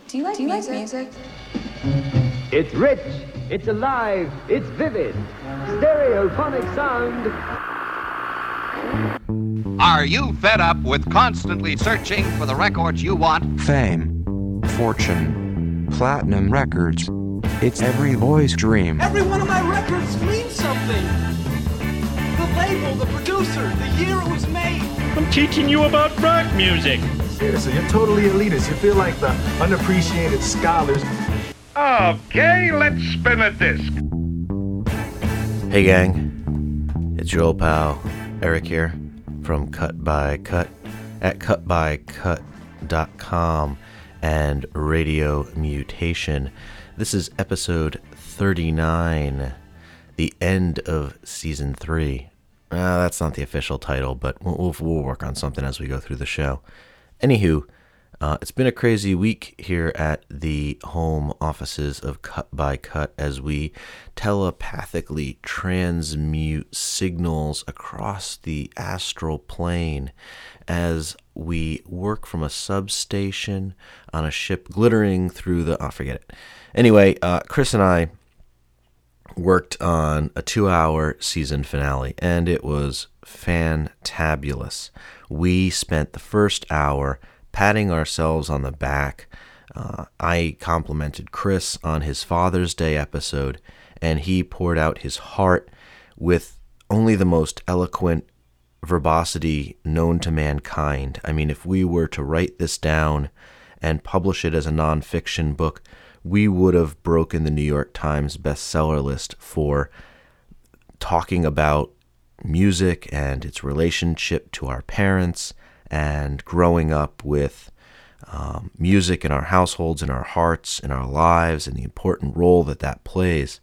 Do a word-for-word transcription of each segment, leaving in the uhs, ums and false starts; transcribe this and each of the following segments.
Do you like, Do you music? like music? It's rich, it's alive, it's vivid. Stereophonic sound. Are you fed up with constantly searching for the records you want? Fame, fortune, platinum records. It's every boy's dream. Every one of my records means something. The label, the producer, the year it was made. I'm teaching you about rock music. Seriously, you're totally elitist. You feel like the unappreciated scholars. Okay, let's spin a disc. Hey gang, it's your old pal Eric here from Cut by Cut at cut by cut dot com and Radio Mutation. This is episode thirty-nine, the end of season three. Uh, that's not the official title, but we'll, we'll, we'll work on something as we go through the show. Anywho, uh, it's been a crazy week here at the home offices of Cut by Cut as we telepathically transmute signals across the astral plane as we work from a substation on a ship glittering through the... Oh, forget it. Anyway, uh, Chris and I worked on a two-hour season finale, and it was fantabulous. We spent the first hour patting ourselves on the back. Uh, I complimented Chris on his Father's Day episode, and he poured out his heart with only the most eloquent verbosity known to mankind. I mean, if we were to write this down and publish it as a nonfiction book, we would have broken the New York Times bestseller list for talking about music and its relationship to our parents and growing up with um, music in our households, in our hearts, in our lives, and the important role that that plays.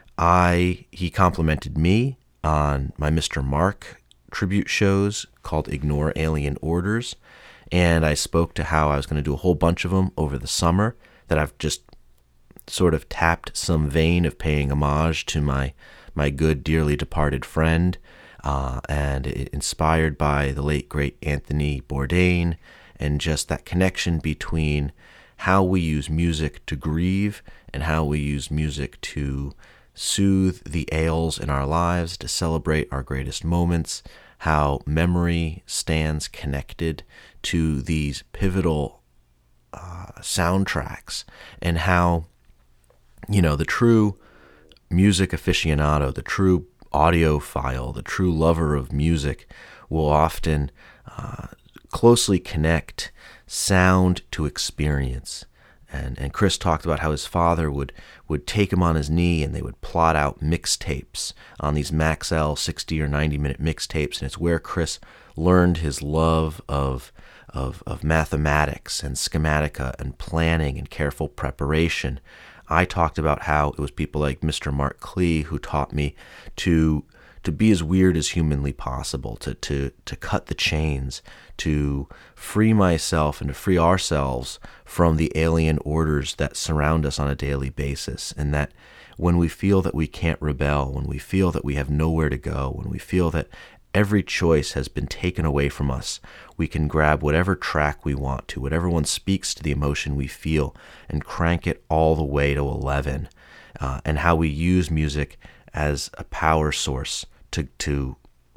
I he complimented me on my Mister Mark tribute shows called Ignore Alien Orders, and I spoke to how I was going to do a whole bunch of them over the summer, that I've just sort of tapped some vein of paying homage to my my good, dearly departed friend, uh, and inspired by the late, great Anthony Bourdain, and just that connection between how we use music to grieve and how we use music to soothe the ails in our lives, to celebrate our greatest moments, how memory stands connected to these pivotal uh, soundtracks, and how, you know, the true music aficionado, the true audiophile, the true lover of music will often uh, closely connect sound to experience. And and Chris talked about how his father would, would take him on his knee and they would plot out mixtapes on these Maxell sixty or ninety minute mixtapes, and it's where Chris learned his love of of of mathematics and schematica and planning and careful preparation. I talked about how it was people like Mister Mark Klee who taught me to to be as weird as humanly possible, to to to cut the chains, to free myself and to free ourselves from the alien orders that surround us on a daily basis, and that when we feel that we can't rebel, when we feel that we have nowhere to go, when we feel that every choice has been taken away from us, we can grab whatever track we want to, whatever one speaks to the emotion we feel, and crank it all the way to eleven. Uh, and how we use music as a power source to to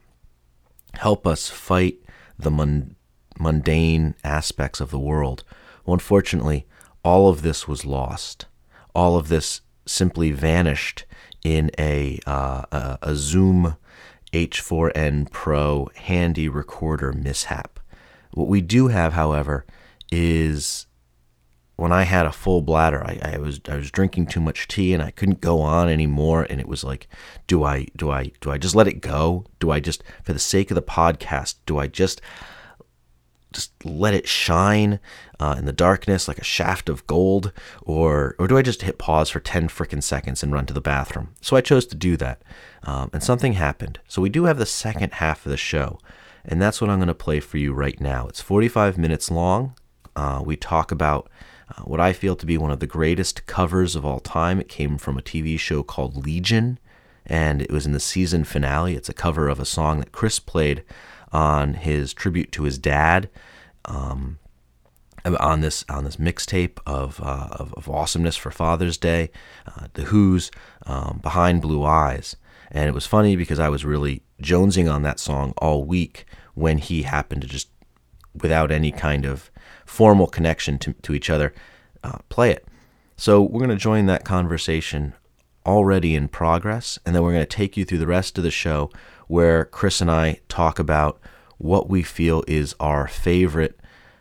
help us fight the mun- mundane aspects of the world. Well, unfortunately, all of this was lost. All of this simply vanished in a uh, a, a Zoom H four N Pro handy recorder mishap. What we do have, however, is when I had a full bladder, I, I was I was drinking too much tea and I couldn't go on anymore. And it was like, do I do I do I just let it go? Do I just, for the sake of the podcast, do I just just let it shine uh, in the darkness like a shaft of gold, or or do I just hit pause for ten frickin' seconds and run to the bathroom? So I chose to do that, um, and something happened. So we do have the second half of the show, and that's what I'm going to play for you right now. It's forty-five minutes long. Uh, we talk about uh, what I feel to be one of the greatest covers of all time. It came from a T V show called Legion, and it was in the season finale. It's a cover of a song that Chris played on his tribute to his dad. Um, on this on this mixtape of, uh, of of awesomeness for Father's Day, uh, The Who's um, Behind Blue Eyes. And it was funny because I was really jonesing on that song all week when he happened to just, without any kind of formal connection to, to each other, uh, play it. So we're going to join that conversation already in progress, and then we're going to take you through the rest of the show where Chris and I talk about what we feel is our favorite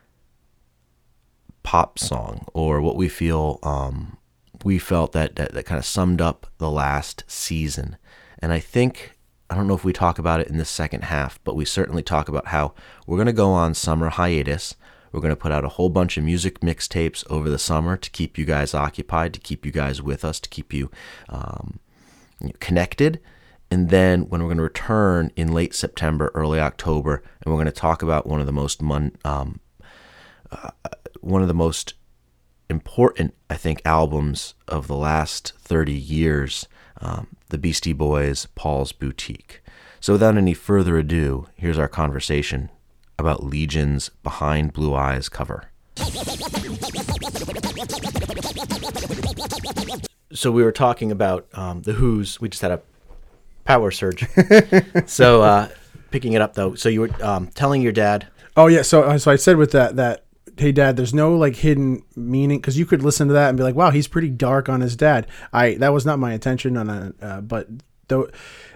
pop song, or what we feel um, we felt that, that, that kind of summed up the last season. And I think, I don't know if we talk about it in the second half, but we certainly talk about how we're going to go on summer hiatus. We're going to put out a whole bunch of music mixtapes over the summer to keep you guys occupied, to keep you guys with us, to keep you um, connected. And then when we're going to return in late September, early October, and we're going to talk about one of the most mon- um, uh, one of the most important, I think, albums of the last thirty years, um, the Beastie Boys' Paul's Boutique. So without any further ado, here's our conversation about Legion's Behind Blue Eyes cover. So we were talking about um, The Who's. We just had a power surge. so uh, picking it up, though. So you were um, telling your dad. Oh, yeah. So so I said with that, that hey, Dad, there's no like hidden meaning, because you could listen to that and be like, wow, he's pretty dark on his dad. I That was not my intention, on a, uh, but though,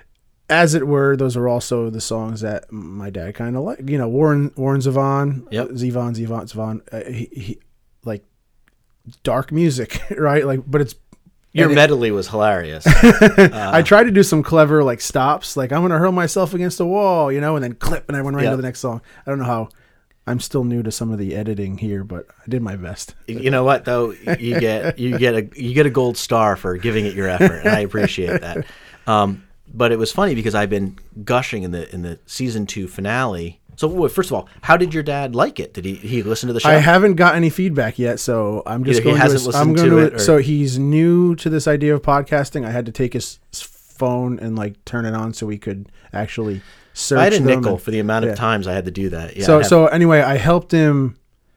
as it were, those are also the songs that my dad kind of like. You know, Warren Warren Zevon, yep. Zevon, Zevon, Zevon. Uh, he, he like dark music, right? Like, but it's your it, medley was hilarious. uh, I tried to do some clever like stops, like I'm gonna hurl myself against a wall, you know, and then clip, and I went right yep. into the next song. I don't know how. I'm still new to some of the editing here, but I did my best. You know what, though? You get you get a you get a gold star for giving it your effort, and I appreciate that. Um, but it was funny because I've been gushing in the in the season two finale. So first of all, how did your dad like it? Did he he listen to the show? I haven't got any feedback yet, so I'm just Either going he hasn't to. listened I'm going to to. it, or... So he's new to this idea of podcasting. I had to take his phone and like turn it on so we could actually. Search I had a them nickel and, for the amount of yeah. times I had to do that. Yeah, so have... so anyway, I helped him.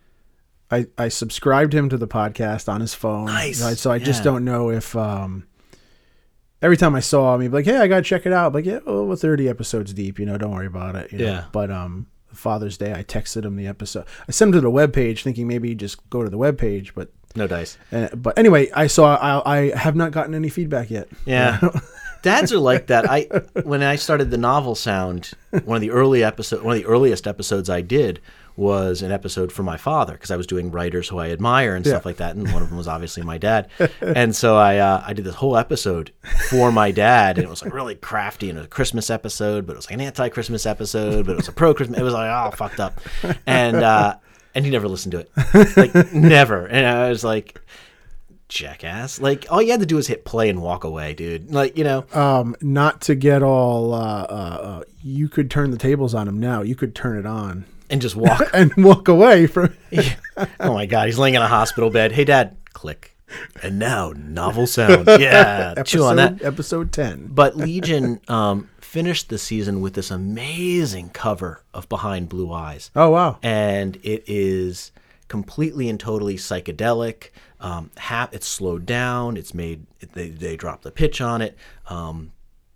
I, I subscribed him to the podcast on his phone. Nice. Right? So I yeah. just don't know if um, every time I saw him, he'd be like, "Hey, I gotta check it out." I'm like, yeah, well, we're thirty episodes deep. You know, don't worry about it. You know? Yeah. But um, Father's Day, I texted him the episode. I sent him to the webpage, thinking maybe he'd just go to the webpage, but no dice. Uh, but anyway, I saw. I I have not gotten any feedback yet. Yeah. You know? Dads are like that. I when I started the Novel Sound, one of the early episode, one of the earliest episodes I did was an episode for my father, because I was doing writers who I admire and yeah. stuff like that, and one of them was obviously my dad. And so I uh, I did this whole episode for my dad, and it was like really crafty, and it was a Christmas episode, but it was like an anti-Christmas episode, but it was a pro-Christmas. It was like all fucked up, and uh, and he never listened to it, like never. And I was like, jackass, like all you had to do was hit play and walk away, dude. Like, you know, um not to get all uh, uh uh you could turn the tables on him now. You could turn it on and just walk and walk away from yeah. Oh my god, he's laying in a hospital bed. Hey, Dad, click. And now Novel Sound. Yeah, episode, chew on that. Episode ten. But Legion um finished the season with this amazing cover of Behind Blue Eyes. Oh wow. And it is completely and totally psychedelic. Um, ha- it's slowed down. It's made. They they drop the pitch on it. Um,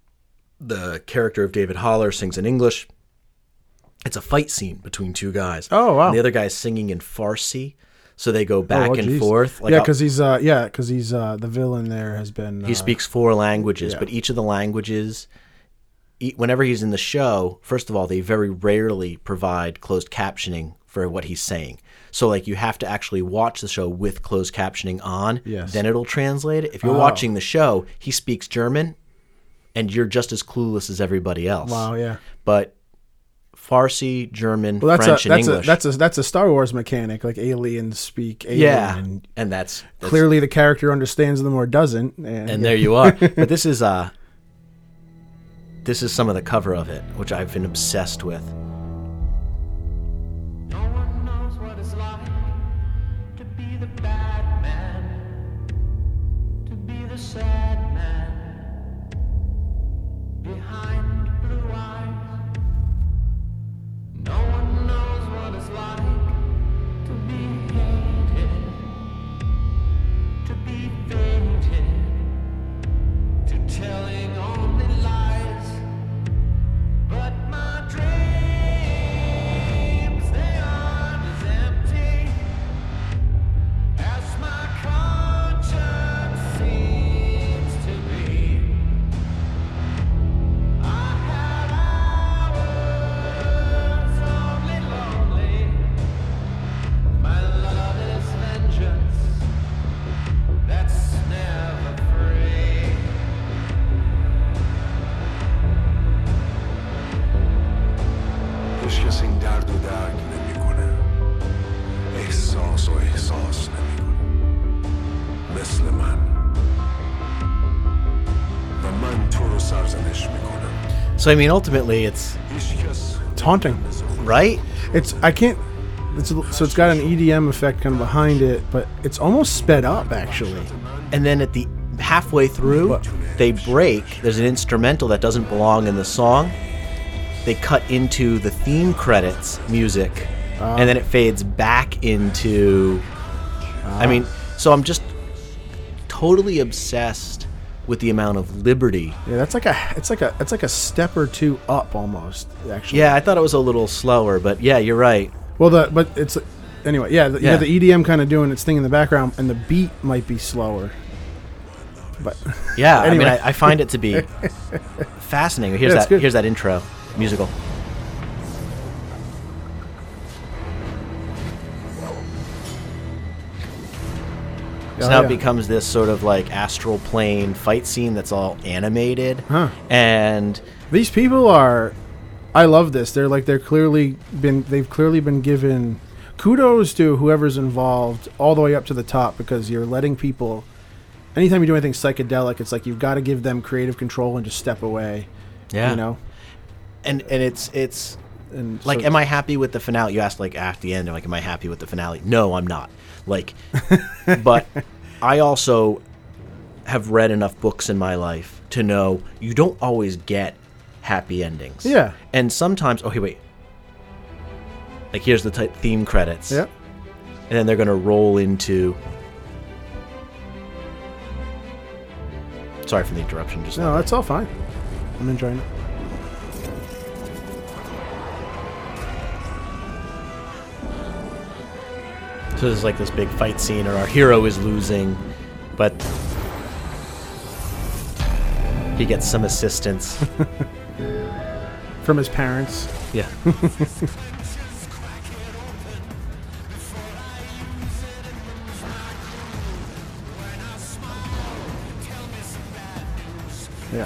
the character of David Haller sings in English. It's a fight scene between two guys. Oh wow! And the other guy is singing in Farsi, so they go back oh, and geez. forth. Like yeah, because he's uh yeah because he's uh the villain there has been. He uh, speaks four languages, yeah. but each of the languages. Whenever he's in the show, first of all, they very rarely provide closed captioning for what he's saying. So, like, you have to actually watch the show with closed captioning on. Yes. Then it'll translate it. If you're oh. watching the show, he speaks German, and you're just as clueless as everybody else. Wow, yeah. But Farsi, German, well, that's French, a, and that's English. A, that's a that's a Star Wars mechanic. Like aliens speak alien. Yeah, and, and that's, that's clearly the character understands them or doesn't. And, and there you are. But this is uh, this is some of the cover of it, which I've been obsessed with. No one knows what it's like to be here. So I mean, ultimately, it's It's haunting. right. It's I can't. It's, so it's got an E D M effect kind of behind it, but it's almost sped up actually. And then at the halfway through, What? they break. There's an instrumental that doesn't belong in the song. They cut into the theme credits music, Ah. and then it fades back into. I mean, so I'm just totally obsessed with the amount of liberty. Yeah, that's like a it's like a it's like a step or two up almost actually. Yeah, I thought it was a little slower, but yeah, you're right. Well, the but it's anyway. Yeah, the, Yeah. yeah. The E D M kind of doing its thing in the background, and the beat might be slower. But Yeah, Anyway. I mean, I, I find it to be fascinating. Here's Yeah, it's that. good. Here's that intro musical. So Oh, now yeah. it becomes this sort of like astral plane fight scene that's all animated, Huh. and these people are, I love this. They're like they're clearly been they've clearly been given kudos to whoever's involved all the way up to the top, because you're letting people. Anytime you do anything psychedelic, it's like you've got to give them creative control and just step away. yeah, You know, and and it's it's and like, so- am I happy with the finale? You asked like at the end, like, am I happy with the finale? No, I'm not. Like, but I also have read enough books in my life to know you don't always get happy endings. Yeah. And sometimes, okay, wait. Like, here's the type theme credits. Yep. And then they're going to roll into. Sorry for the interruption. Just No, that's all fine. I'm enjoying it. So there's like this big fight scene, or our hero is losing, but he gets some assistance. From his parents. Yeah. Yeah.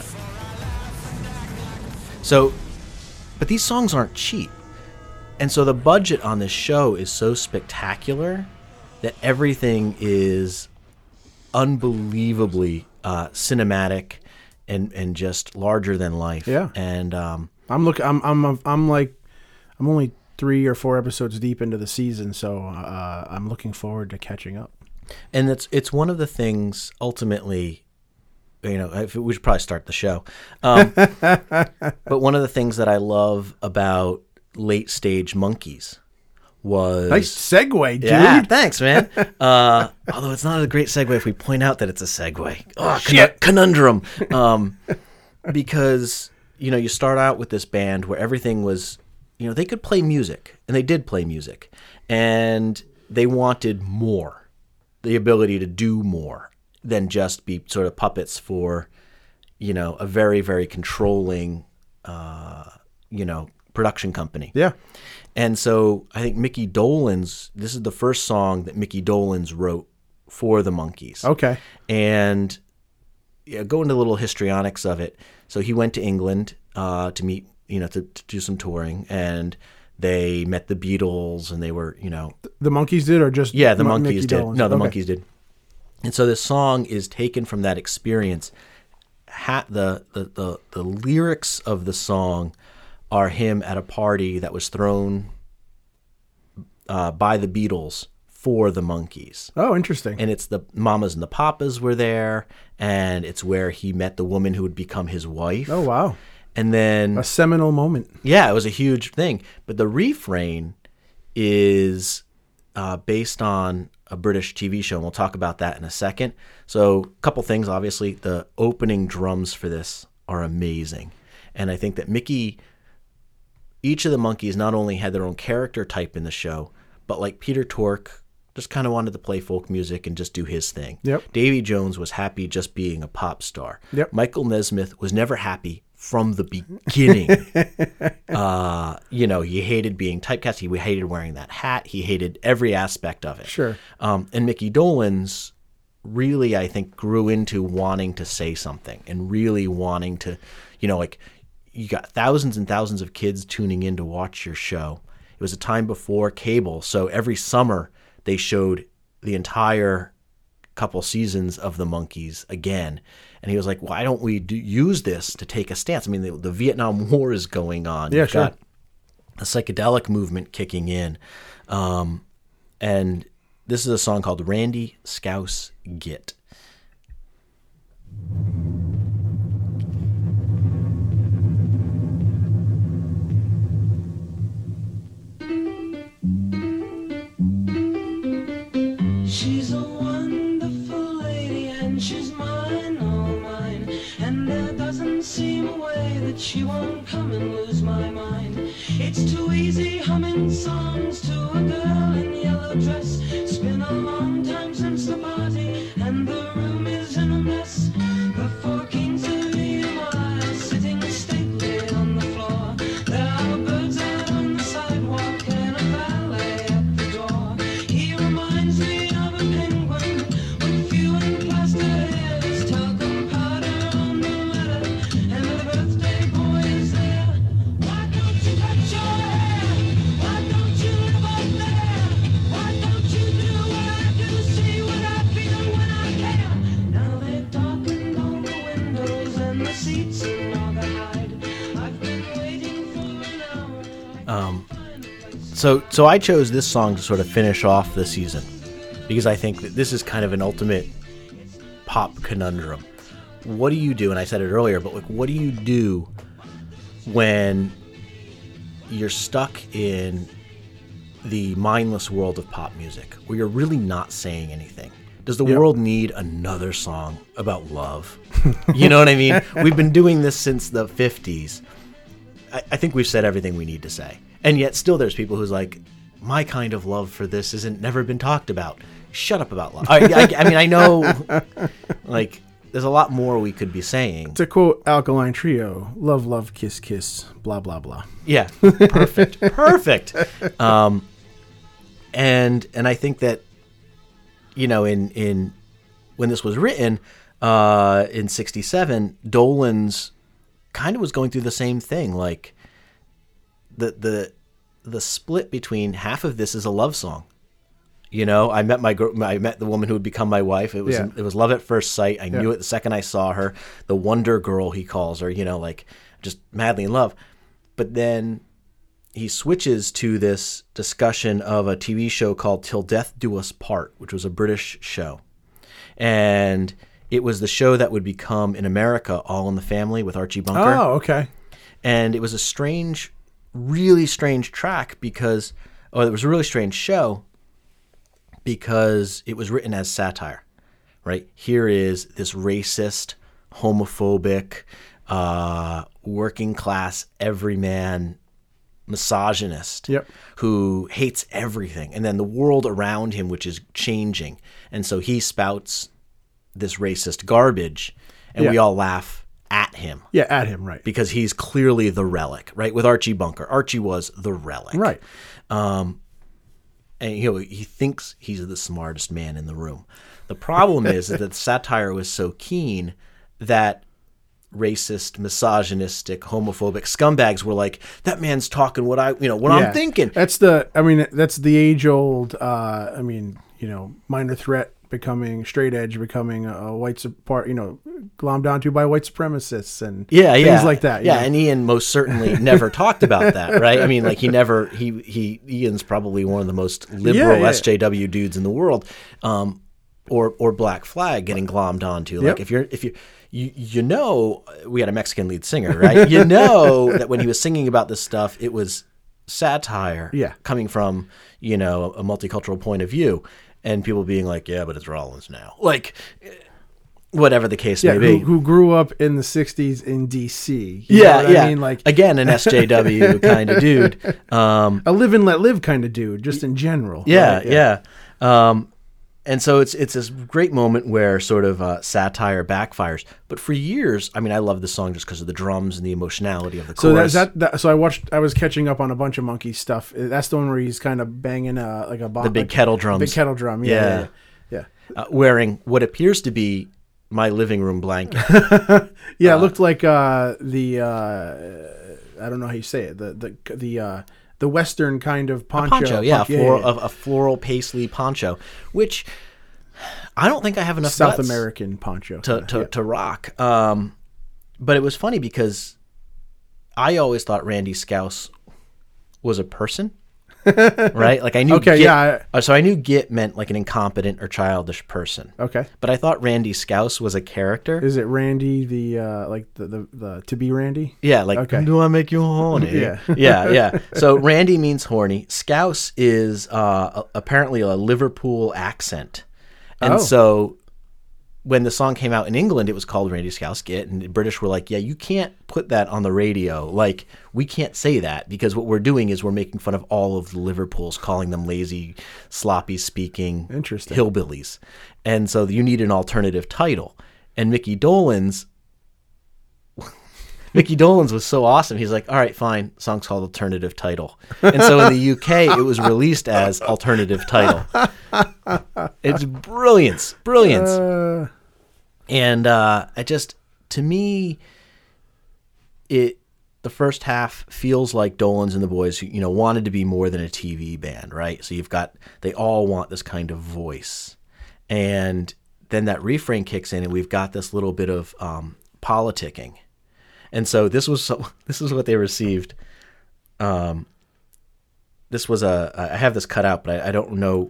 So, but these songs aren't cheap. And so the budget on this show is so spectacular that everything is unbelievably uh, cinematic and, and just larger than life. Yeah. And um, I'm look. I'm. I'm. I'm like. I'm only three or four episodes deep into the season, so uh, I'm looking forward to catching up. and it's it's one of the things ultimately. You know, if we should probably start the show. Um, but one of the things that I love about late stage Monkeys was Nice segue, dude. Yeah, thanks, man. Uh, although it's not a great segue if we point out that it's a segue. Oh, Shit. conundrum. Um, because, you know, you start out with this band where everything was, you know, they could play music, and they did play music, and they wanted more, the ability to do more than just be sort of puppets for, you know, a very, very controlling, uh, you know, production company. Yeah. And so I think Mickey Dolenz, this is the first song that Mickey Dolenz wrote for the Monkees. Okay. And yeah, go into a little histrionics of it. So he went to England uh, to meet, you know, to, to do some touring, and they met the Beatles, and they were, you know, The Monkees did, or just yeah, the Mon- Monkees Mickey did. Dolenz? No, the Okay. Monkees did. And so this song is taken from that experience. Ha- the, the, the, the lyrics of the song are him at a party that was thrown uh, by the Beatles for the Monkees. Oh, interesting. And it's the Mamas and the Papas were there, and it's where he met the woman who would become his wife. Oh, wow. And then A seminal moment. yeah, it was a huge thing. But the refrain is uh, based on a British T V show, and we'll talk about that in a second. So a couple things, obviously. The opening drums for this are amazing. And I think that Mickey, each of the Monkees not only had their own character type in the show, but like Peter Tork just kind of wanted to play folk music and just do his thing. Yep. Davy Jones was happy just being a pop star. Yep. Michael Nesmith was never happy from the beginning. uh, you know, he hated being typecast. He hated wearing that hat. He hated every aspect of it. Sure. Um, and Mickey Dolenz really, I think, grew into wanting to say something and really wanting to, you know, like you got thousands and thousands of kids tuning in to watch your show. It was a time before cable, so every summer they showed the entire couple seasons of the Monkees again. And he was like, why don't we do, use this to take a stance? I mean, the, the Vietnam War is going on. Yeah, You've sure. got the psychedelic movement kicking in. Um, and this is a song called Randy Scouse Git. She's a wonderful lady and she's mine, all mine. And there doesn't seem a way that she won't come and lose my mind. It's too easy humming songs to a girl in yellow dress. It's been a long time since the party and the room is in a mess. The four kings of E M I are sitting stately on the floor. There are birds out on the sidewalk and a ballet at the door. He reminds me of a penguin with few and plaster ears, talcum powder on the letter, and the birthday boy is there. Why don't you cut your hair? Why don't you live up there? Why don't you do what I do, see what I feel when I care? Now they've darkened all the windows and the seats are all the hide. I've been waiting for an hour. Um, so, so I chose this song to sort of finish off the season because I think that this is kind of an ultimate pop conundrum. What do you do? And I said it earlier, but like, what do you do when you're stuck in the mindless world of pop music where you're really not saying anything? Does the Yep. world need another song about love? You know what I mean? We've been doing this since the fifties. I, I think we've said everything we need to say. And yet still there's people who's like, my kind of love for this isn't never been talked about. Shut up about love. I, I, I mean, I know, like, there's a lot more we could be saying. To quote Alkaline Trio, love, love, kiss, kiss, blah, blah, blah. Yeah, perfect, perfect. Um, and and I think that, you know, in in when this was written uh, in sixty-seven, Dolenz kind of was going through the same thing. Like the the the split between half of this is a love song. You know, I met my gr- I met the woman who would become my wife. It was Yeah. it was love at first sight. I Yeah. knew it the second I saw her. The Wonder Girl, he calls her. You know, like just madly in love. But then he switches to this discussion of a T V show called Till Death Do Us Part, which was a British show. And it was the show that would become in America All in the Family with Archie Bunker. Oh, okay. And it was a strange, really strange track because, oh, it was a really strange show because it was written as satire, right? Here is this racist, homophobic, uh, working class, everyman misogynist Yep. who hates everything. And then the world around him, which is changing. And so he spouts this racist garbage and we Yeah. all laugh at him. Yeah, at him, right. Because he's clearly the relic, right? With Archie Bunker. Archie was the relic. Right. Um, and you know, he thinks he's the smartest man in the room. The problem is that the satire was so keen that racist, misogynistic, homophobic scumbags were like, that man's talking what I, you know, what Yeah. I'm thinking. That's the, I mean, that's the age old, uh, I mean, you know, Minor Threat becoming straight edge, becoming a, a white support, you know, glommed onto by white supremacists and Yeah, things yeah, like that. Yeah, you know? and Ian most certainly never talked about that, right? I mean, like he never he he Ian's probably one of the most liberal Yeah, yeah. S J W dudes in the world, um, or or Black Flag getting glommed onto. Like Yep. if you're if you you you know we had a Mexican lead singer, right? You know that when he was singing about this stuff, it was satire, Yeah. coming from you know a multicultural point of view, and people being like, yeah, but it's Rollins now, like. Whatever the case yeah, may be. who, who grew up in the sixties in D C. You Yeah, know what yeah. I mean, like again, an S J W kind of dude. Um, a live and let live kind of dude, just in general. yeah, right? yeah. Um, and so it's it's this great moment where sort of uh, satire backfires. But for years, I mean, I love this song just because of the drums and the emotionality of the So chorus. that's that, that. So I watched. I was catching up on a bunch of Monkey stuff. That's the one where he's kind of banging uh, like a bo- the big like, kettle drums, big kettle drum. Yeah, yeah, yeah. yeah. Uh, wearing what appears to be my living room blanket. Yeah, it looked like uh, the uh, I don't know how you say it. The the the uh, the Western kind of poncho. A poncho, yeah, Pon- a, floral, A, a floral paisley poncho, which I don't think I have enough South guts American poncho to kinda, to, yeah. to rock. Um, but it was funny because I always thought Randy Scouse was a person, right? Like I knew. Okay, Git, yeah, uh, so I knew Git meant like an incompetent or childish person. Okay. But I thought Randy Scouse was a character. Is it Randy the uh, like the, the the to be Randy? Yeah, like Okay. do I make you horny? Yeah. yeah, yeah. So Randy means horny. Scouse is uh, a- apparently a Liverpool accent, and Oh. so when the song came out in England, it was called Randy Scouse Git, and the British were like, "Yeah, you can't put that on the radio. Like, we can't say that because what we're doing is we're making fun of all of the Liverpools, calling them lazy, sloppy speaking Interesting. hillbillies, and so you need an alternative title." And Mickey Dolenz. Mickey Dolenz was so awesome. He's like, all right, fine. Song's called Alternative Title. And so in the U K, it was released as Alternative Title. It's brilliance. Brilliance. Uh, And uh, I just, to me, it the first half feels like Dolenz and the boys, you know, wanted to be more than a T V band, right? So you've got, they all want this kind of voice. And then that refrain kicks in and we've got this little bit of um, politicking. And so this was so, this is what they received. Um, this was a I have this cut out, but I, I don't know.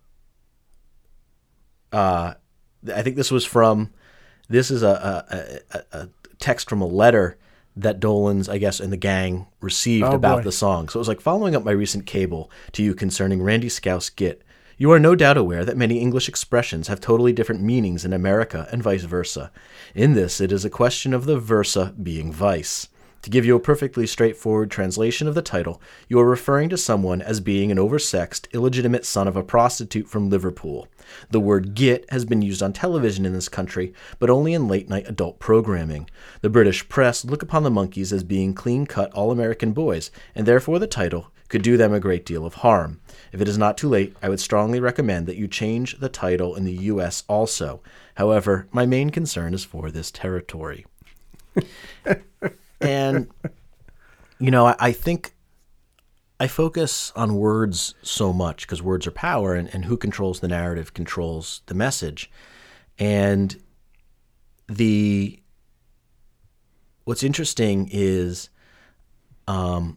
Uh, I think this was from. This is a a, a, a text from a letter that Dolenz, I guess, and the gang received Oh, about boy. the song. So it was like, following up my recent cable to you concerning Randy Scouse Git. You are no doubt aware that many English expressions have totally different meanings in America and vice versa. In this, it is a question of the versa being vice. To give you a perfectly straightforward translation of the title, you are referring to someone as being an oversexed, illegitimate son of a prostitute from Liverpool. The word git has been used on television in this country, but only in late-night adult programming. The British press look upon the Monkees as being clean-cut all-American boys, and therefore the title could do them a great deal of harm. If it is not too late, I would strongly recommend that you change the title in the U S also. However, my main concern is for this territory. And, you know, I, I think I focus on words so much because words are power, and, and who controls the narrative controls the message. And the what's interesting is um,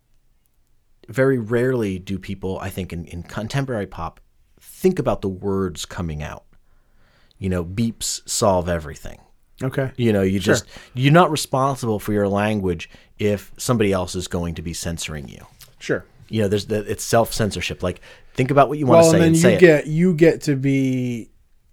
very rarely do people, I think, in, in contemporary pop, think about the words coming out. You know, beeps solve everything. okay. You know, you Sure. just, you're not responsible for your language if somebody else is going to be censoring you. Sure. You know, there's the, it's self-censorship. Like, think about what you want Well, to say and then and you say it. get you get to be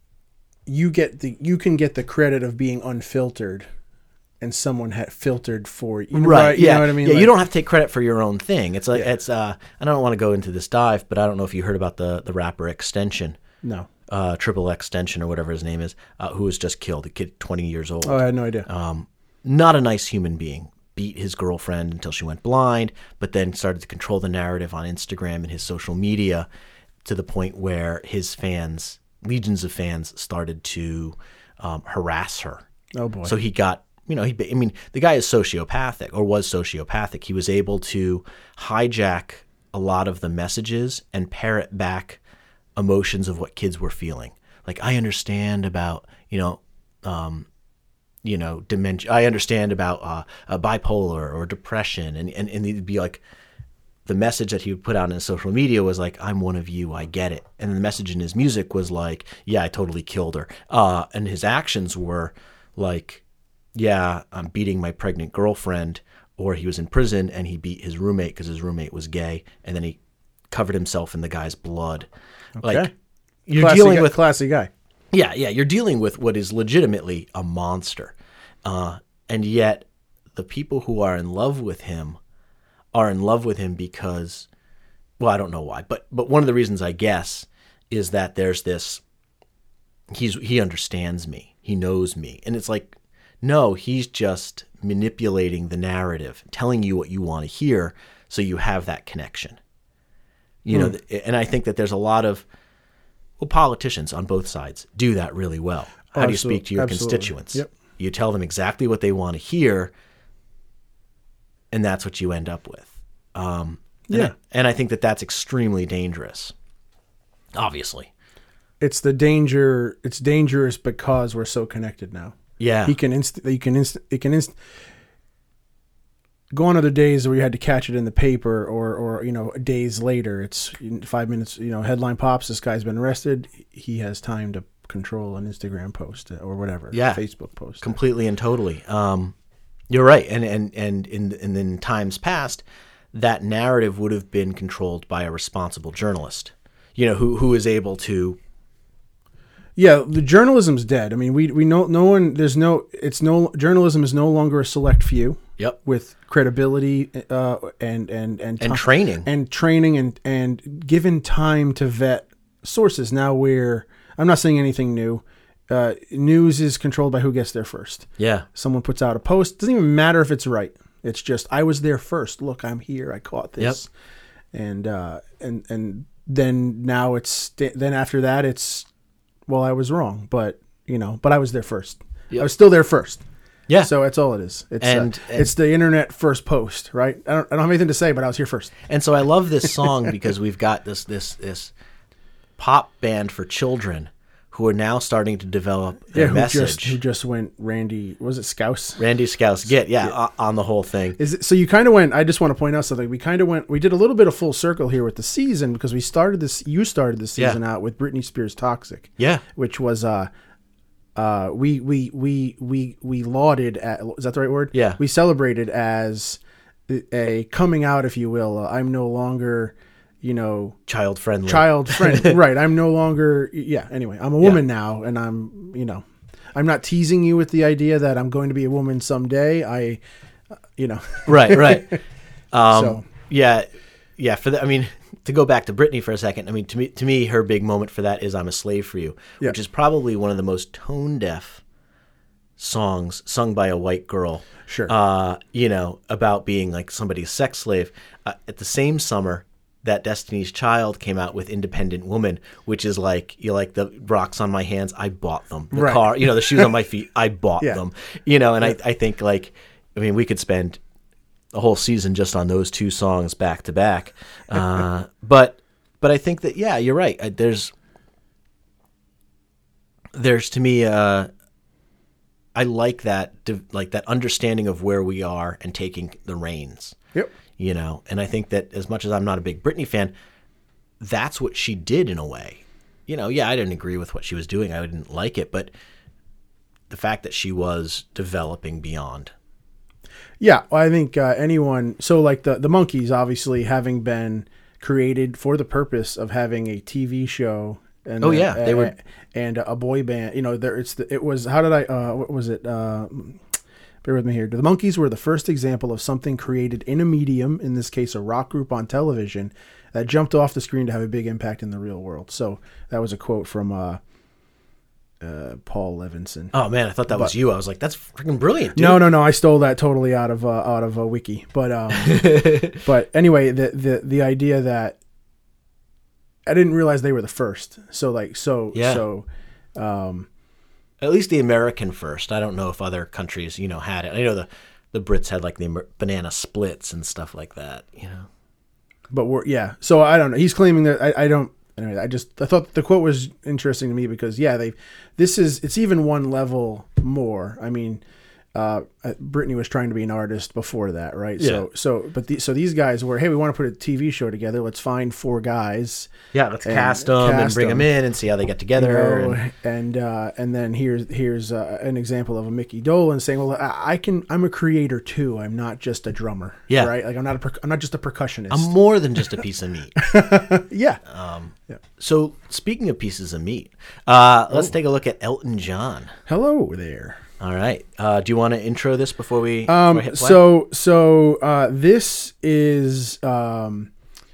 you get the you can get the credit of being unfiltered, and someone had filtered for you. Right. You yeah. know what I mean? Yeah. Like- you don't have to take credit for your own thing. It's like, Yeah. it's, uh, I don't want to go into this dive, but I don't know if you heard about the, the rapper Extension, No. uh, Triple Extension or whatever his name is, uh, who was just killed, a kid twenty years old. Oh, I had no idea. Um, not a nice human being. Beat his girlfriend until she went blind, but then started to control the narrative on Instagram and his social media to the point where his fans, legions of fans, started to um, harass her. Oh, boy. So he got, you know, he, I mean, the guy is sociopathic or was sociopathic. He was able to hijack a lot of the messages and parrot back emotions of what kids were feeling. Like, I understand about, you know, um, you know, dementia. I understand about uh, uh, bipolar or depression, and, and and it'd be like the message that he would put out in his social media was like, "I'm one of you, I get it," and the message in his music was like, "Yeah, I totally killed her," uh, and his actions were like, "Yeah, I'm beating my pregnant girlfriend," or he was in prison and he beat his roommate because his roommate was gay, and then he covered himself in the guy's blood. Okay. Like, you're Classy dealing guy, with classy guy. Yeah, yeah, you're dealing with what is legitimately a monster. Uh, and yet the people who are in love with him are in love with him because, well, I don't know why, but but one of the reasons, I guess, is that there's this, he's he understands me, he knows me. And it's like, no, he's just manipulating the narrative, telling you what you want to hear so you have that connection. You know, th- and I think that there's a lot of, well, politicians on both sides do that really well. How do you speak to your Absolutely. constituents? Yep. You tell them exactly what they want to hear, and that's what you end up with. Um, and Yeah. I, and I think that that's extremely dangerous, obviously. it's the danger. It's dangerous because we're so connected now. Yeah. He can inst. You can inst. It can inst. Go on other days where you had to catch it in the paper, or or you know days later. It's five minutes. You know, headline pops. This guy's been arrested. He has time to control an Instagram post or whatever. Yeah. Facebook post. Completely and totally. Um, you're right. And and and in and in times past, that narrative would have been controlled by a responsible journalist. You know, who who is able to. Yeah, the journalism's dead. I mean, we we know no one. There's no. It's no journalism is no longer a select few. Yep. With credibility uh, and and and And ti- training. and training and and given time to vet sources. Now we're. I'm not saying anything new. Uh, news is controlled by who gets there first. Yeah. Someone puts out a post. Doesn't even matter if it's right. It's just I was there first. Look, I'm here. I caught this. Yep. And uh, and and then now it's then after that it's. Well, I was wrong, but you know, but I was there first. Yep. I was still there first. Yeah. So that's all it is. It's and, uh, and it's the internet first post, right? I don't, I don't have anything to say, but I was here first. And so I love this song because we've got this this this pop band for children who are now starting to develop their yeah, who message. Just, who just went Randy? Was it Scouse? Randy Scouse. Get yeah, yeah. on the whole thing. Is it, so you kind of went. I just want to point out something. We kind of went. We did a little bit of full circle here with the season because we started this. You started the season yeah. out with Britney Spears' "Toxic." Yeah, which was uh, uh, we we we we we lauded. At, is that the right word? Yeah, we celebrated as a coming out, if you will. Uh, I'm no longer. You know, child friendly, child friendly, right? I'm no longer, yeah. Anyway, I'm a woman yeah. now, and I'm, you know, I'm not teasing you with the idea that I'm going to be a woman someday. I, uh, you know, right, right. Um, so yeah, yeah. For the, I mean, to go back to Britney for a second. I mean, to me, to me, her big moment for that is "I'm a Slave for You," yeah. which is probably one of the most tone deaf songs sung by a white girl. Sure. Uh, you know, about being like somebody's sex slave. Uh, at the same summer. That Destiny's Child came out with Independent Woman, which is like, you like the rocks on my hands, I bought them. The right. car, you know, the shoes on my feet, I bought yeah. them. You know, and yeah. I, I think like, I mean, we could spend a whole season just on those two songs back to back. Uh, but, but I think that, yeah, you're right. I, there's, there's to me, uh, I like that, like that understanding of where we are and taking the reins. Yep. You know, and I think that as much as I'm not a big Britney fan, that's what she did in a way. You know, yeah, I didn't agree with what she was doing. I didn't like it, but the fact that she was developing beyond. Yeah, well, I think uh, anyone, so like the, the Monkees obviously having been created for the purpose of having a T V show. And oh, a, yeah, they a, were. And a boy band, you know, there it's the, it was, how did I, uh, what was it? Uh, Bear with me here. The Monkees were the first example of something created in a medium, in this case a rock group on television, that jumped off the screen to have a big impact in the real world. So that was a quote from uh, uh, Paul Levinson. Oh man, I thought that but, was you. I was like, that's freaking brilliant, dude. No, no, no. I stole that totally out of uh, out of a wiki. But um, but anyway, the the the idea that I didn't realize they were the first. So like so yeah. so. Um, At least the American first. I don't know if other countries, you know, had it. I know the, the Brits had like the banana splits and stuff like that, you know. But we're yeah. So I don't know. He's claiming that I, I don't. Anyway, I just I thought the quote was interesting to me because yeah, they this is it's even one level more. I mean, uh, Britney was trying to be an artist before that, right? Yeah. So so but the, so these guys were, hey, we want to put a T V show together. Let's find four guys. Yeah, let's cast them cast and bring them. them in and see how they get together. You know, and and uh, and then here's here's uh, an example of a Mickey Dolenz saying, well, I, I can I'm a creator too. I'm not just a drummer. Yeah, right. Like I'm not a per, I'm not just a percussionist. I'm more than just a piece of meat. yeah. Um, yeah. So speaking of pieces of meat, uh, let's oh. take a look at Elton John. Hello there. All right. Uh, do you want to intro this before we, um, before we hit play? So, so uh, this is, um,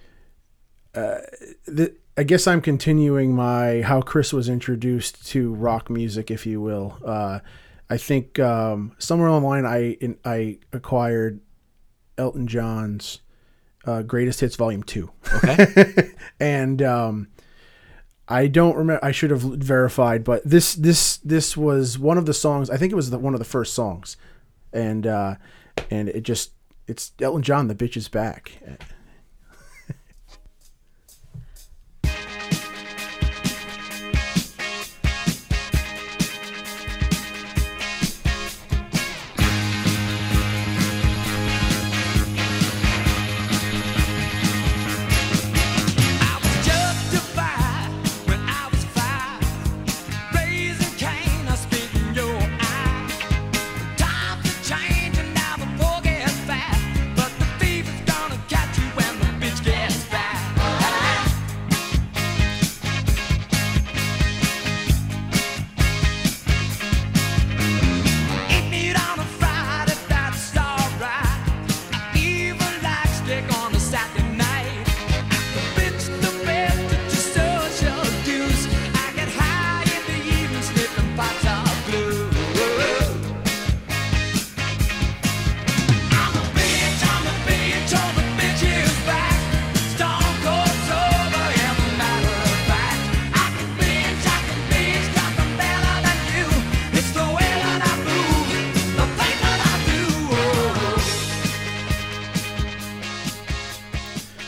uh, the, I guess I'm continuing my how Chris was introduced to rock music, if you will. Uh, I think um, somewhere online I in, I acquired Elton John's uh, Greatest Hits Volume Two. Okay. and um, I don't remember. I should have verified, but this this this was one of the songs. I think it was the, one of the first songs, and uh, and it just it's Elton John. The bitch is back.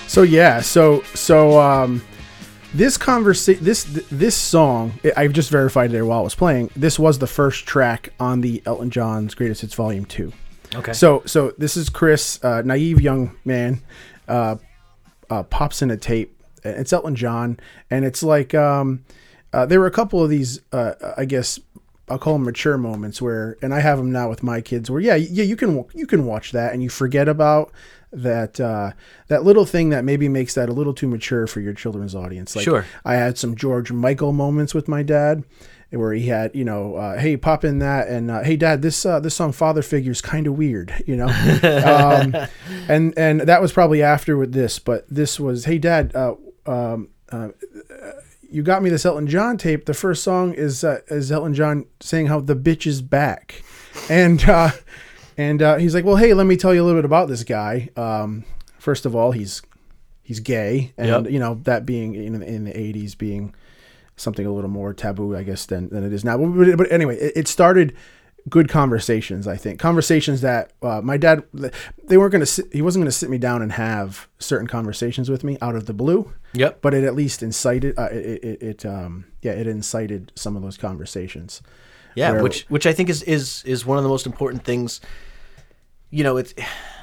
So yeah, so so um, this conversation, this this song, I've just verified there while I was playing. This was the first track on the Elton John's Greatest Hits Volume Two. Okay. So so this is Chris, uh, naive young man, uh, uh, pops in a tape. It's Elton John, and it's like um, uh, there were a couple of these, uh, I guess I'll call them mature moments where, and I have them now with my kids, where yeah, yeah, you can you can watch that and you forget about that uh, that little thing that maybe makes that a little too mature for your children's audience. Like, sure. I had some George Michael moments with my dad, where he had, you know, uh, hey, pop in that, and uh, hey, Dad, this uh, this song "Father Figure" is kind of weird, you know, um, and and that was probably after with this, but this was, hey, Dad, uh, um, uh, you got me this Elton John tape. The first song is uh, is Elton John saying how the bitch is back, and uh, and uh, he's like, well, hey, let me tell you a little bit about this guy. Um, first of all, he's he's gay, and Yep. you know, that being in in the eighties being something a little more taboo, I guess, than, than it is now. But, but anyway, it, it started good conversations, I think. Conversations that uh, my dad, they weren't going to sit, he wasn't going to sit me down and have certain conversations with me out of the blue. Yep. But it at least incited, uh, it, it, it, um, yeah, it incited some of those conversations. Yeah, where- which which I think is, is, is one of the most important things. You know, it's,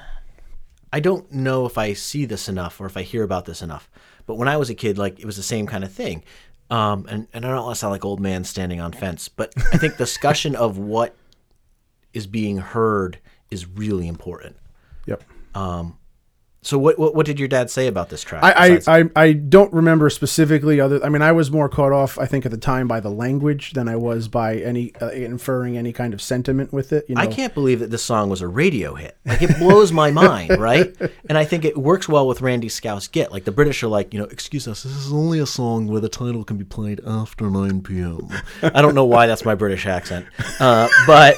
I don't know if I see this enough or if I hear about this enough, but when I was a kid, like, it was the same kind of thing. Um, and, and I don't want to sound like old man standing on fence, but I think discussion of what is being heard is really important. Yep. Um, so what, what what did your dad say about this track? I, I, besides- I, I don't remember specifically other, I mean, I was more caught off, I think at the time, by the language than I was by any, uh, inferring any kind of sentiment with it. You know? I can't believe that this song was a radio hit. Like, it blows my mind, right? And I think it works well with Randy Scouse Git. Like, the British are like, you know, excuse us, this is only a song where the title can be played after nine p.m. I don't know why that's my British accent. Uh, but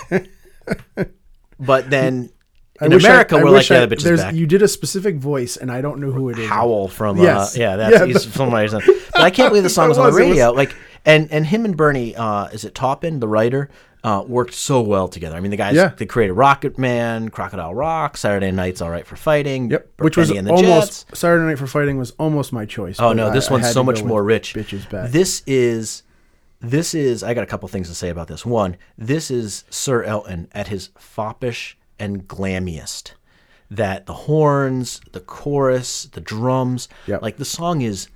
but then in wish I- America, I we're wish like, yeah, I- the bitch is there's- back. You did a specific voice, and I don't know who it is. Howell from Yes. uh, yeah, that's Yeah, he's the- from my reason. But I can't believe the song It was on the was, it was- radio. Like, and and him and Bernie, uh, is it Taupin, the writer, uh, worked so well together. I mean, the guys Yeah. they created Rocket Man, Crocodile Rock, Saturday Night's All Right for Fighting. Yep, Benny which was and the almost Jets. Saturday Night for Fighting was almost my choice. Oh but no, I- this I one's had so to much go with more rich. Bitches back. This is, this is. I got a couple things to say about this. One, this is Sir Elton at his foppish and glammiest. That the horns, the chorus, the drums, Yep. like the song is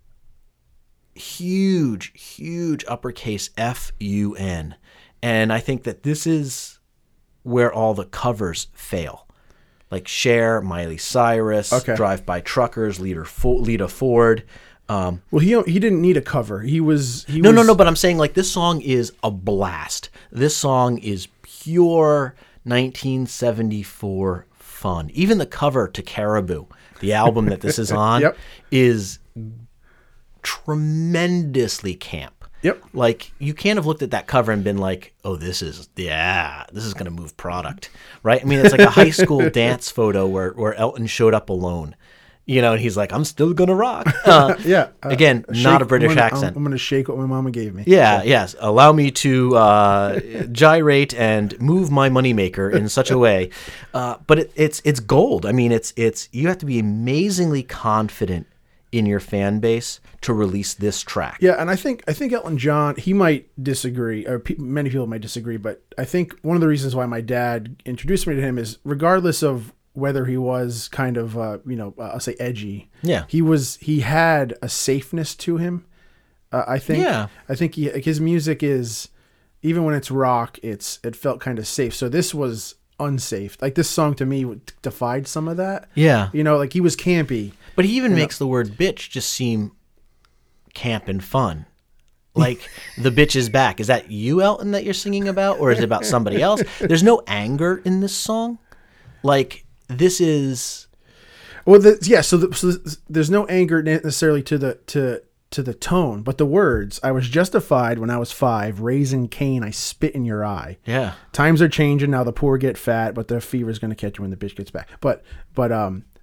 huge, huge uppercase F U N, and I think that this is where all the covers fail. Like Cher, Miley Cyrus, Okay. Drive By Truckers, Lita, Fo- Lita Ford. Um, well, he he didn't need a cover. He was he no, was, no, no. But I'm saying, like, this song is a blast. This song is pure nineteen seventy-four fun. Even the cover to Caribou, the album that this is on, Yep. is tremendously camp. Yep. Like, you can't have looked at that cover and been like, oh, this is, yeah, this is going to move product, right? I mean, it's like a high school dance photo where, where Elton showed up alone, you know, and he's like, I'm still going to rock. Uh, Yeah. uh, Again, shake- not a British I'm gonna, accent. I'm, I'm going to shake what my mama gave me. Yeah, yes. Allow me to uh, gyrate and move my moneymaker in such a way. Uh, but it, it's it's gold. I mean, it's it's you have to be amazingly confident in your fan base to release this track. Yeah, and I think I think Elton John, he might disagree, or pe- many people might disagree, but I think one of the reasons why my dad introduced me to him is, regardless of whether he was kind of, uh, you know, uh, I'll say edgy. Yeah. he was. He had a safeness to him. Uh, I think. Yeah. I think he, like, his music is, even when it's rock, it's it felt kind of safe. So this was unsafe. Like, this song to me would- defied some of that. Yeah. You know, like, he was campy. But he even You know- makes the word bitch just seem camp and fun. Like, the bitch is back. Is that you, Elton, that you're singing about? Or is it about somebody else? There's no anger in this song. Like, this is... Well, the, yeah. So, the, so the, there's no anger necessarily to the to to the tone, but the words. I was justified when I was five, raising Cain. I spit in your eye. Yeah. Times are changing now. The poor get fat, but the fever's going to catch you when the bitch gets back. But but um,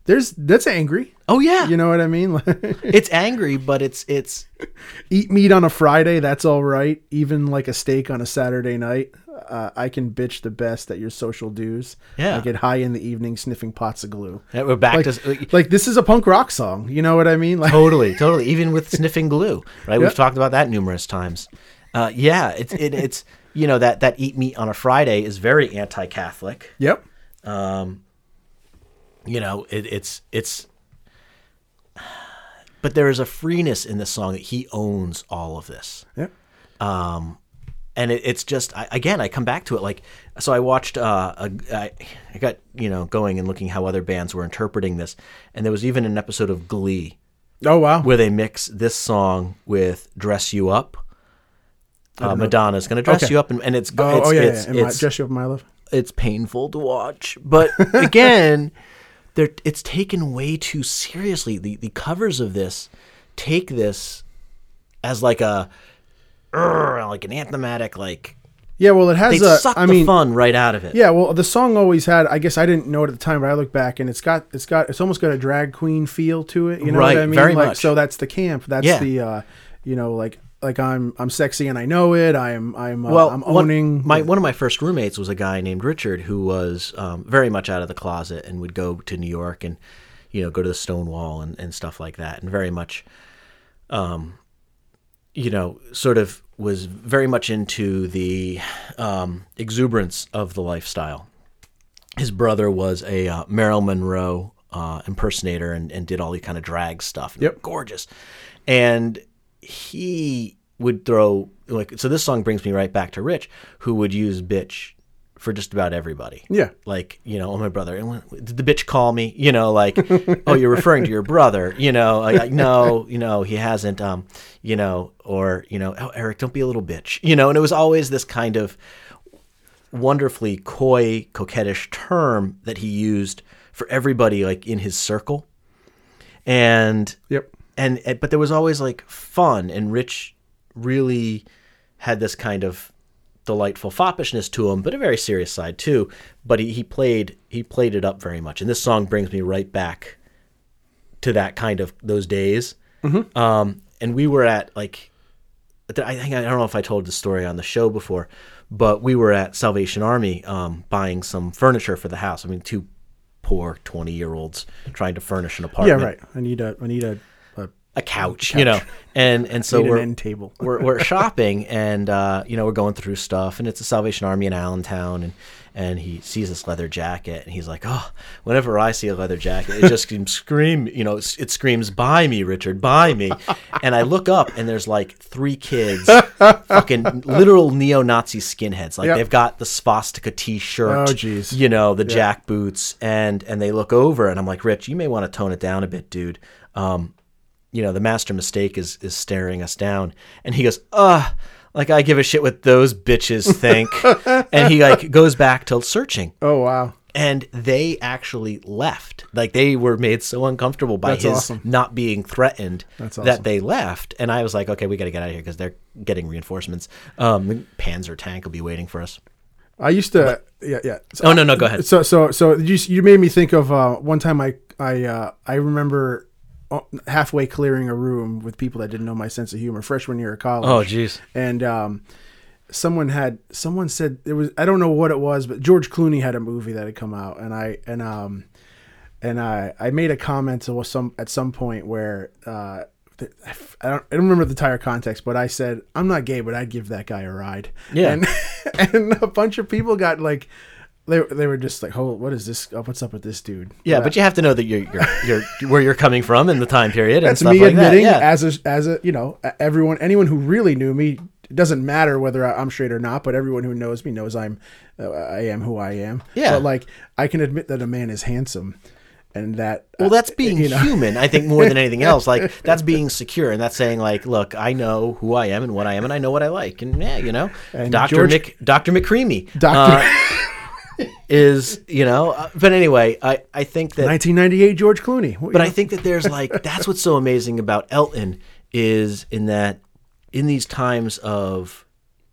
There's that's angry. Oh yeah, you know what I mean. It's angry, but it's it's eat meat on a Friday. That's all right. Even like a steak on a Saturday night. Uh, I can bitch the best at your social dues. Yeah. I get high in the evening sniffing pots of glue. Yeah, we're back like, to like this is a punk rock song. You know what I mean? Like, totally, totally. Even with sniffing glue, right? Yep. We've talked about that numerous times. Uh, yeah, it's it, it's you know that that eat meat on a Friday is very anti-Catholic. Yep. Um, you know, it, it's it's. But there is a freeness in this song that he owns all of this. Yep. Um, and it, it's just I, again, I come back to it like so. I watched. Uh, a, I, I got you know going and looking how other bands were interpreting this, and there was even an episode of Glee. Oh wow! Where they mix this song with "Dress You Up." Uh, Madonna's going to dress okay. you up, and, and it's oh, it's oh yeah, it's, yeah. And it's my, dress you up, my love. It's painful to watch, but again, they're it's taken way too seriously. The the covers of this take this as like a uh, like an anthematic like. Yeah, well, it has they a. suck I the mean, fun right out of it. Yeah, well, the song always had. I guess I didn't know it at the time, but I look back and it's got it's got it's almost got a drag queen feel to it. You know right, what I mean? very like, much. So that's the camp. That's yeah. the, uh, you know, like like I'm I'm sexy and I know it. I'm I'm uh, well, I'm owning. One, my one of my first roommates was a guy named Richard who was um, very much out of the closet and would go to New York and you know go to the Stonewall and, and stuff like that, and very much, um, you know, sort of. was very much into the um, exuberance of the lifestyle. His brother was a uh, Marilyn Monroe uh, impersonator and, and did all the kind of drag stuff. Yep. Gorgeous. And he would throw, like, so this song brings me right back to Rich, who would use bitch for just about everybody. Yeah. Like, you know, oh, my brother, did the bitch call me? You know, like, oh, you're referring to your brother, you know, like, no, you know, he hasn't, um, you know, or, you know, oh, Eric, don't be a little bitch, you know, and it was always this kind of wonderfully coy, coquettish term that he used for everybody, like, in his circle. And, yep. And, but there was always like fun, and Rich really had this kind of delightful foppishness to him, but a very serious side too. But he, he played he played it up very much, and this song brings me right back to that kind of those days. Mm-hmm. Um, and we were at like, I think I don't know if I told the story on the show before, but we were at Salvation Army um, buying some furniture for the house. I mean, two poor twenty year olds trying to furnish an apartment. Yeah, right. I need a I need a. a A couch, couch, you know, and and so Need we're an end table. we're we're shopping, and uh, you know we're going through stuff, and it's a Salvation Army in Allentown, and and he sees this leather jacket, and he's like, oh, whenever I see a leather jacket, it just screams, scream, you know, it screams, buy me, Richard, buy me, and I look up, and there's like three kids, fucking literal neo-Nazi skinheads, like Yep. they've got the swastika T-shirt, Oh, geez. you know, the Yeah. jack boots, and and they look over, and I'm like, Rich, you may want to tone it down a bit, dude. Um, you know, the master mistake is is staring us down. And he goes, ugh, like I give a shit what those bitches think. And he like goes back to searching. Oh, wow. And they actually left. Like they were made so uncomfortable by That's his awesome. not being threatened That's awesome. that they left. And I was like, okay, we got to get out of here because they're getting reinforcements. Um, the Panzer tank will be waiting for us. I used to, yeah, yeah. So, Oh, no, no, go ahead. So, so, so you you made me think of uh, one time I I uh, I remember halfway clearing a room with people that didn't know my sense of humor, freshman year of college. Oh, geez. And um, someone had someone said it was I don't know what it was, but George Clooney had a movie that had come out, and I and um and I I made a comment to some at some point where uh. I don't, I don't remember the entire context, but I said, I'm not gay, but I'd give that guy a ride. Yeah. And, and a bunch of people got like, they they were just like, oh, what is this? Oh, what's up with this dude? Yeah, but, but you have to know that you're, you're, you're where you're coming from in the time period and that's stuff me like that. admitting Yeah. as a, as a, you know, everyone, anyone who really knew me, it doesn't matter whether I'm straight or not, but everyone who knows me knows I'm, uh, I am who I am. Yeah. But like, I can admit that a man is handsome. And that Well, that's being you know. human, I think, more than anything else. Like, that's being secure, and that's saying, like, look, I know who I am and what I am, and I know what I like. And, yeah, you know, And Doctor George- Mc, Doctor McCreamy Doctor uh, is, you know, uh, but anyway, I, I think that, nineteen ninety-eight George Clooney. but I think that there's, like, that's what's so amazing about Elton is in that in these times of,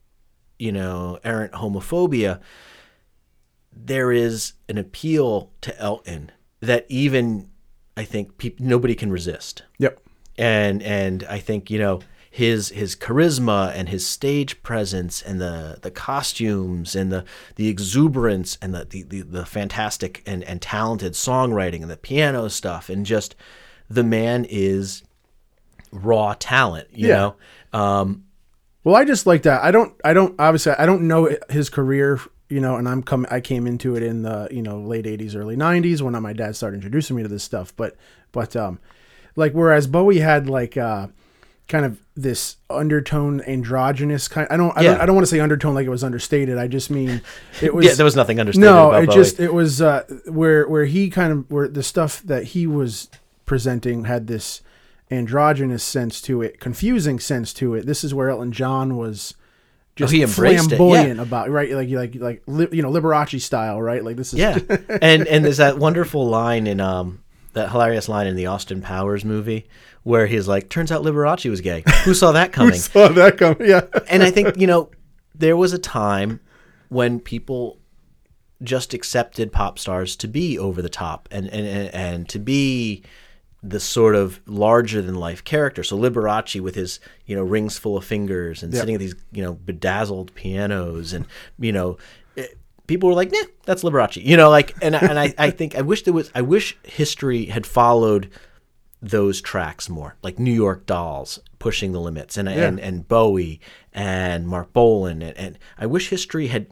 you know, errant homophobia, there is an appeal to Elton that even I think peop- nobody can resist. Yep. And and I think, you know, his his charisma and his stage presence and the the costumes and the the exuberance and the the, the, the fantastic and, and talented songwriting and the piano stuff, and just the man is raw talent, you Yeah. know. Um, Well, I just like that. I don't, I don't, obviously, I don't know his career, you know, and I'm coming, I came into it in the, you know, late eighties, early nineties when my dad started introducing me to this stuff. But, but, um, like, whereas Bowie had like, uh, kind of this undertone androgynous kind, I don't, I Yeah. don't, I don't want to say undertone like it was understated. I just mean, it was, yeah, there was nothing understated no, about it Bowie. just, it was, uh, where, where he kind of, where the stuff that he was presenting had this androgynous sense to it, confusing sense to it. This is where Elton John was just Oh, he embraced it, flamboyant yeah. about, right? Like, like, like, li- you know, Liberace style, right? Like this is, Yeah, and and there's that wonderful line in um that hilarious line in the Austin Powers movie where he's like, "Turns out Liberace was gay. Who saw that coming?" Who saw that coming? Yeah. And I think, you know, there was a time when people just accepted pop stars to be over the top and and and, and to be the sort of larger than life character. So Liberace with his, you know, rings full of fingers and Yep. sitting at these, you know, bedazzled pianos, and, you know, it, people were like, nah, that's Liberace, you know, like, and, and I, I think, I wish there was, I wish history had followed those tracks more, like New York Dolls pushing the limits, and, Yeah. and, and Bowie and Mark Bolan. And, and I wish history had,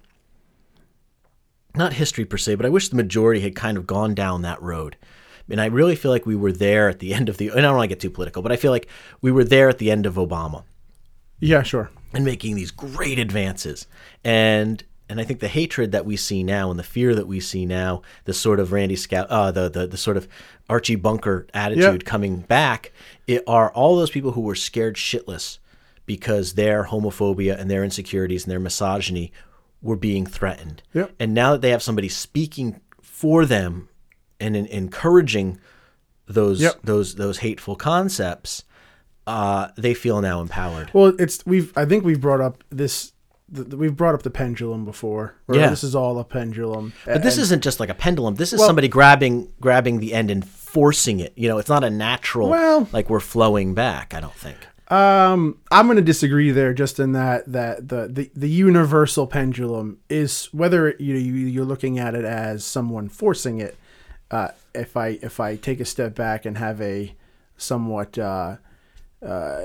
not history per se, but I wish the majority had kind of gone down that road. And I really feel like we were there at the end of the, and I don't want to get too political, but I feel like we were there at the end of Obama Yeah, sure. and making these great advances. And and I think the hatred that we see now and the fear that we see now, the sort of Randy Scout, uh, the, the the sort of Archie Bunker attitude Yeah. coming back, it are all those people who were scared shitless because their homophobia and their insecurities and their misogyny were being threatened. Yep. And now that they have somebody speaking for them and in, encouraging those Yep. those those hateful concepts, uh, they feel now empowered. Well, it's, we've, I think we've brought up this, the, the- we've brought up the pendulum before. Or Yeah. This is all a pendulum. But this And- isn't just like a pendulum. This is Well- somebody grabbing grabbing the end and forcing it. You know, it's not a natural, Well- like we're flowing back, I don't think. Um, I'm going to disagree there, just in that that the, the, the universal pendulum is whether you you you're looking at it as someone forcing it. Uh, if I if I take a step back and have a somewhat uh, uh,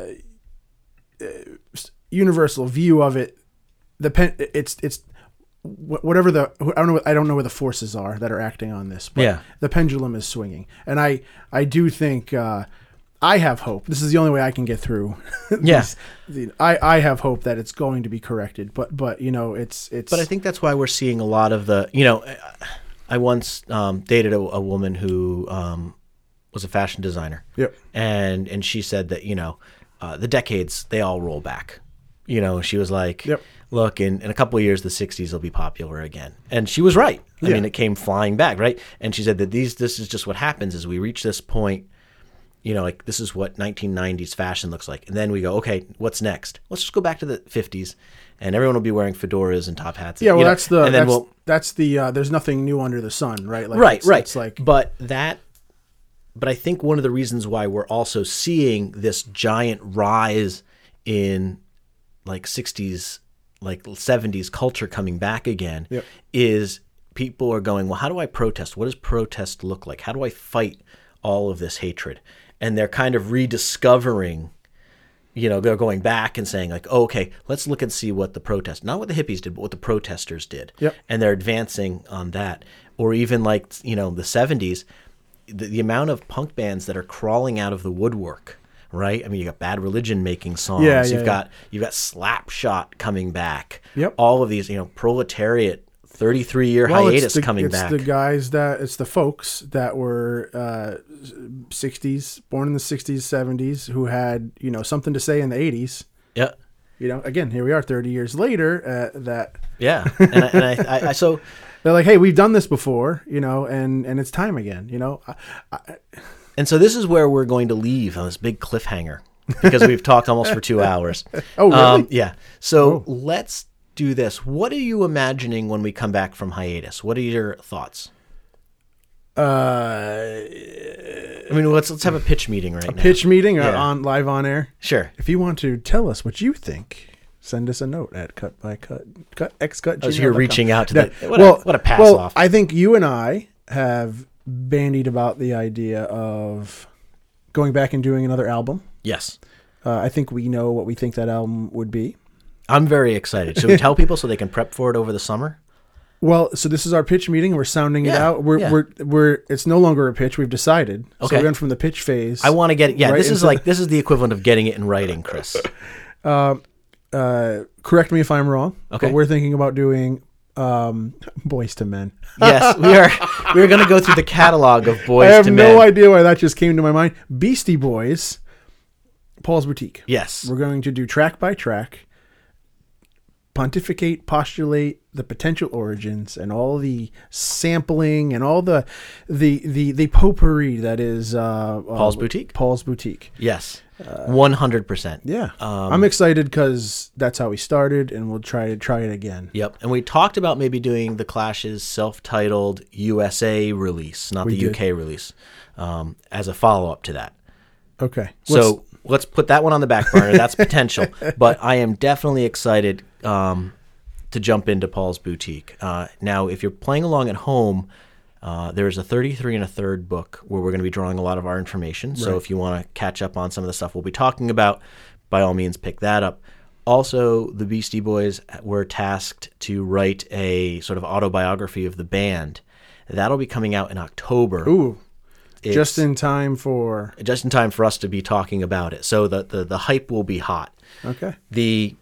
universal view of it, the pen it's it's wh- whatever the I don't know I don't know where the forces are that are acting on this, but Yeah. the pendulum is swinging, and I I do think. Uh, I have hope. This is the only way I can get through. Yeah. these- the- I, I have hope that it's going to be corrected, but but you know it's it's. But I think that's why we're seeing a lot of the, you know, I once um, dated a, a woman who um, was a fashion designer. Yep. And and she said that, you know, uh, the decades, they all roll back. You know, she was like, Yep. look, in, in a couple of years, the sixties will be popular again. And she was right. I Yeah. mean, it came flying back, right? And she said that these this is just what happens as we reach this point. You know, like this is what nineteen nineties fashion looks like. And then we go, okay, what's next? Let's just go back to the fifties and everyone will be wearing fedoras and top hats. yeah, well you know, that's the and then that's, we'll, that's the uh, there's nothing new under the sun, right? Like right, it's, right. It's like but that, but I think one of the reasons why we're also seeing this giant rise in like sixties, like seventies culture coming back again Yep. is people are going, well, how do I protest? What does protest look like? How do I fight all of this hatred? And they're kind of rediscovering, you know, they're going back and saying like, oh, okay, let's look and see what the protest, not what the hippies did, but what the protesters did. Yep. And they're advancing on that. Or even like, you know, the seventies, the, the amount of punk bands that are crawling out of the woodwork, right? I mean, you got Bad Religion making songs. Yeah, yeah, you've yeah. got you've got Slapshot coming back. Yep. All of these, you know, Proletariat, thirty-three year well, hiatus it's the, coming it's back. the guys that it's the folks that were uh, sixties, born in the sixties, seventies, who had you know something to say in the eighties. Yeah. You know, again, here we are, thirty years later. Uh, that Yeah. And I, and I, I, I so. they're like, hey, we've done this before, you know, and and it's time again. You know, I, I, And so this is where we're going to leave on this big cliffhanger because we've talked almost for two hours. Oh, really? Um, yeah. So Oh. let's do this. What are you imagining when we come back from hiatus? What are your thoughts? Uh, I mean, let's let's have a pitch meeting right a now. pitch meeting uh, Yeah. on live on air. Sure. If you want to tell us what you think, send us a note at cut by cut cut x cut. Oh, so you're reaching out to Yeah. the what, well, a, what a pass well, off. I think you and I have bandied about the idea of going back and doing another album. Yes. Uh, I think we know what we think that album would be. I'm very excited. Should we tell people so they can prep for it over the summer? Well, so this is our pitch meeting. We're sounding it Yeah, out. We're yeah. we're we're. It's no longer a pitch. We've decided. Okay. So we went from the pitch phase. I want to get it. Yeah, right this is into like this is the equivalent of getting it in writing, Chris. Uh, correct me if I'm wrong. Okay. But we're thinking about doing um, Boys to Men. Yes, we are. We're going to go through the catalog of Boys I have to no Men. idea why that just came to my mind. Beastie Boys, Paul's Boutique. Yes. We're going to do track by track, pontificate, postulate the potential origins and all the sampling and all the the the, the potpourri that is uh, Paul's uh, Boutique? Paul's Boutique. Yes. one hundred percent. Yeah, Um, I'm excited because that's how we started, and we'll try to try it again. Yep. And we talked about maybe doing the Clash's self-titled U S A release, not We the did. U K release, um, as a follow-up to that. Okay, So let's put that one on the back burner. That's potential. But I am definitely excited um, to jump into Paul's Boutique. Uh, now, if you're playing along at home, uh, there's a thirty-three and a third book where we're going to be drawing a lot of our information. So Right. if you want to catch up on some of the stuff we'll be talking about, by all means, pick that up. Also, the Beastie Boys were tasked to write a sort of autobiography of the band. That'll be coming out in October. Ooh, It's- just in time for just in time for us to be talking about it. So the, the, the hype will be hot. okay. The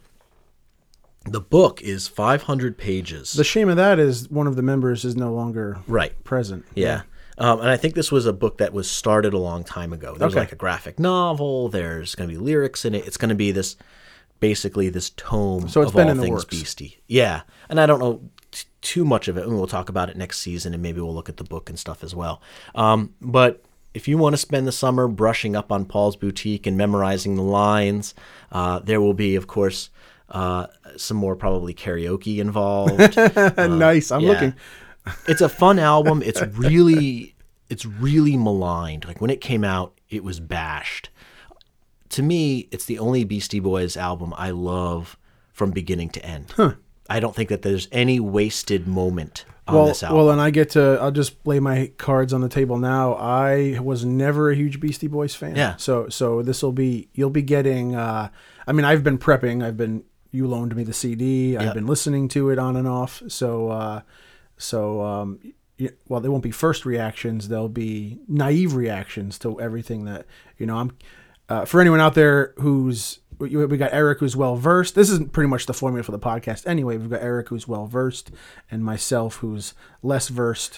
the book is five hundred pages. The shame of that is one of the members is no longer right. present. Yeah. Um, and I think this was a book that was started a long time ago. There's Okay. like a graphic novel. There's going to be lyrics in it. It's going to be this, basically this tome So it's of been all in the things works. Beastie. Yeah. And I don't know t- too much of it. I mean, we'll talk about it next season, and maybe we'll look at the book and stuff as well. Um, but if you want to spend the summer brushing up on Paul's Boutique and memorizing the lines, uh, there will be, of course, uh, some more probably karaoke involved. Nice. I'm yeah. looking. It's a fun album. It's really, it's really maligned. Like when it came out, it was bashed. To me, it's the only Beastie Boys album I love from beginning to end. I don't think that there's any wasted moment on Well, this album. well, and I get to. I'll just lay my cards on the table now. I was never a huge Beastie Boys fan. Yeah. So, so this will be. You'll be getting. Uh, I mean, I've been prepping. I've been. You loaned me the C D. I've Yep. been listening to it on and off. So, uh, so. Um, y- well, they won't be first reactions. They'll be naive reactions to everything that you know. I'm. Uh, for anyone out there who's. We we got Eric, who's well versed. This isn't pretty much the formula for the podcast anyway. We've got Eric, who's well versed, and myself, who's less versed.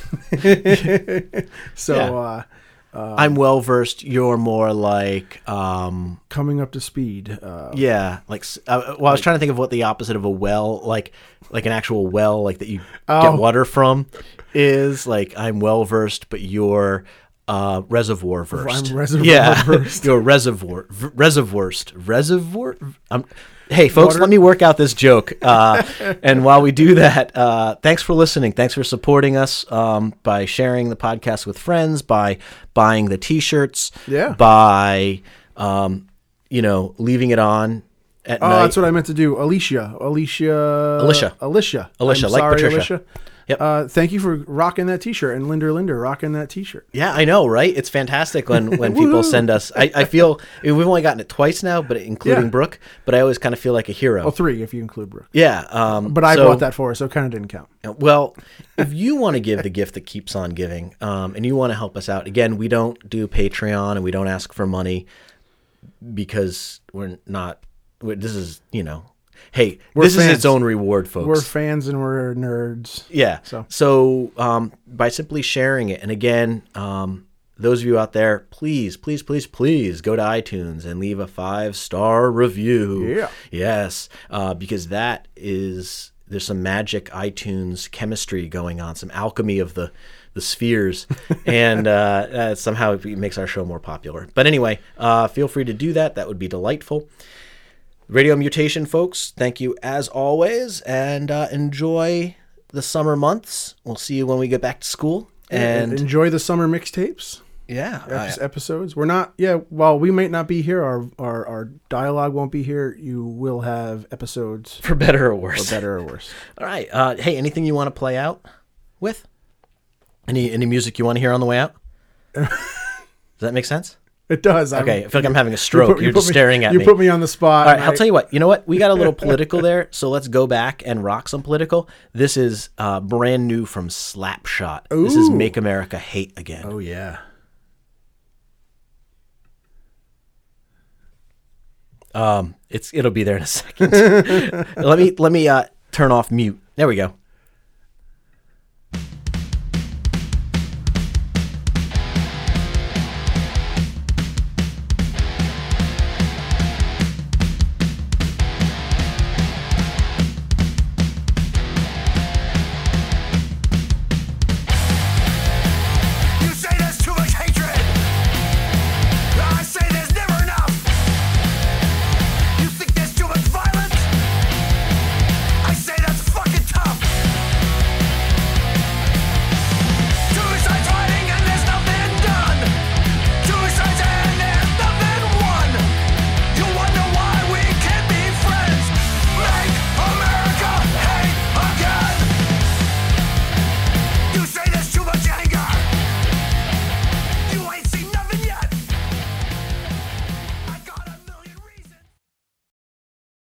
so, Yeah. uh, uh, I'm well versed. You're more like, um, coming up to speed. Uh, yeah, like. s- Uh, well, I was trying to think of what the opposite of a well, like, like an actual well, like that you Oh. get water from, is. Like I'm well versed, but you're uh, reservoir versed. I'm reservoir yeah, versed. you're reservoir v- reservoirsed reservoir. I'm, hey, folks, Water- let me work out this joke. Uh, and while we do that, uh, thanks for listening. Thanks for supporting us um, by sharing the podcast with friends, by buying the T-shirts, Yeah. by um, you know leaving it on at Oh, night. that's what I meant to do. Alicia. Alicia. Alicia. Alicia. Alicia, I'm like sorry, Patricia. Alicia. Yep. Uh, thank you for rocking that T-shirt, and Linder Linder rocking that T-shirt. Yeah, I know, right? It's fantastic when, when people send us. I, I feel we've only gotten it twice now, but including Yeah. Brooke. But I always kind of feel like a hero. Well, three if you include Brooke. Yeah, um, But I so- bought that for her, so it kind of didn't count. Well, if you want to give the gift that keeps on giving, um, and you want to help us out, again, we don't do Patreon and we don't ask for money because we're not. We're, this is you know, hey, We're this is fans. its own reward, folks. We're fans and we're nerds. Yeah. So. So, um, by simply sharing it, and again, um, those of you out there, please, please, please, please go to iTunes and leave a five star review. Yeah. Yes, uh, because that is there's some magic iTunes chemistry going on, some alchemy of the the spheres, and uh, uh, somehow it makes our show more popular. But anyway, uh, feel free to do that. That would be delightful. Radio Mutation, folks, thank you as always, and uh, enjoy the summer months. We'll see you when we get back to school, And enjoy the summer mixtapes. Yeah, Epis- I- episodes. We're not. Yeah, while we might not be here, our our our dialogue won't be here. You will have episodes for better or worse. For better or worse. All right. Uh, hey, anything you want to play out with? Any any music you want to hear on the way out? Does that make sense? It does. Okay, I'm, I feel like I'm having a stroke. You put, You're you just me, staring at you me. You put me on the spot. All right, I'll I, tell you what. You know what? We got a little political there, so let's go back and rock some political. This is uh, brand new from Slapshot. Ooh. This is Make America Hate Again. Oh, yeah. Um, it's it'll be there in a second. let me let me uh, turn off mute. There we go.